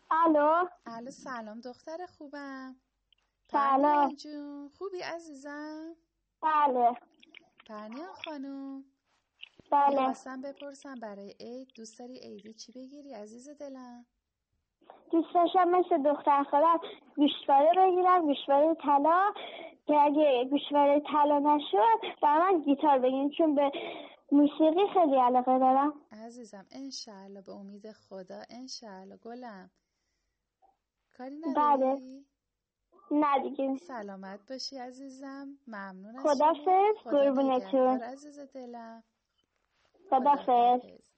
الو. الو سلام دختر خوبم. سلام. جون خوبی عزیزم؟ بله. پرنیان خانوم بله. میخواستم بپرسم برای عید دوست داری عیدی چی بگیری عزیز دلم؟ دوست داشتم مثل دختر خالم گوشواره بگیرم، گوشواره طلا، که اگه گوشواره طلا نشد برای من گیتار بگیریم، چون به موسیقی خیلی علاقه دارم. عزیزم انشالله، به امید خدا انشالله گلم. کاری بله. نداری؟ نه دیگه. سلامت باشی عزیزم. ممنون از شما. خدافظ. خدا قربونتون. نگهدار عزیز دلم. خدافظ.